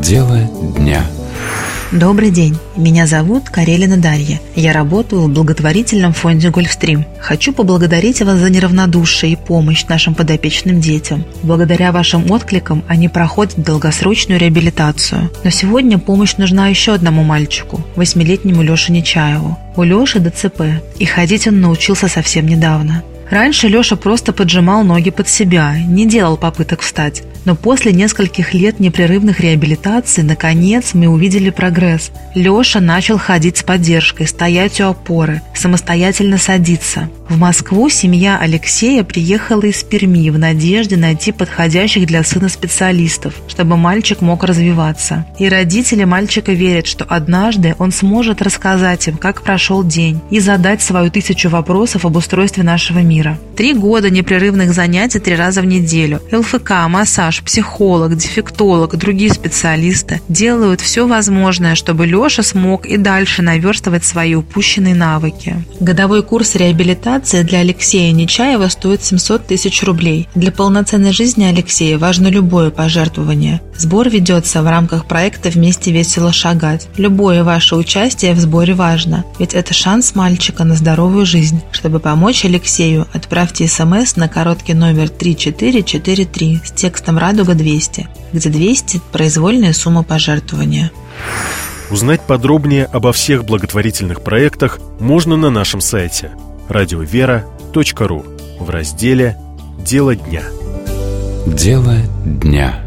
Дело дня. Добрый день, меня зовут Карелина Дарья. Я работаю в благотворительном фонде «Гольфстрим». Хочу поблагодарить вас за неравнодушие и помощь нашим подопечным детям. Благодаря вашим откликам они проходят долгосрочную реабилитацию. Но сегодня помощь нужна еще одному мальчику, 8-летнему Леше Нечаеву. У Леши ДЦП, и ходить он научился совсем недавно. Раньше Леша просто поджимал ноги под себя, не делал попыток встать. Но после нескольких лет непрерывных реабилитаций, наконец, мы увидели прогресс. Леша начал ходить с поддержкой, стоять у опоры, самостоятельно садиться. В Москву семья Алексея приехала из Перми в надежде найти подходящих для сына специалистов, чтобы мальчик мог развиваться. И родители мальчика верят, что однажды он сможет рассказать им, как прошел день, и задать свою 1000 вопросов об устройстве нашего мира. 3 года непрерывных занятий 3 раза в неделю, ЛФК, массаж, психолог, дефектолог, другие специалисты делают все возможное, чтобы Леша смог и дальше наверстывать свои упущенные навыки. Годовой курс реабилитации для Алексея Нечаева стоит 700 тысяч рублей. Для полноценной жизни Алексея важно любое пожертвование. Сбор ведется в рамках проекта «Вместе весело шагать». Любое ваше участие в сборе важно, ведь это шанс мальчика на здоровую жизнь. Чтобы помочь Алексею, отправьте СМС на короткий номер 3443 с текстом «Радуга 200», где 200 – произвольная сумма пожертвования. Узнать подробнее обо всех благотворительных проектах можно на нашем сайте radiovera.ru в разделе «Дело дня». Дело дня.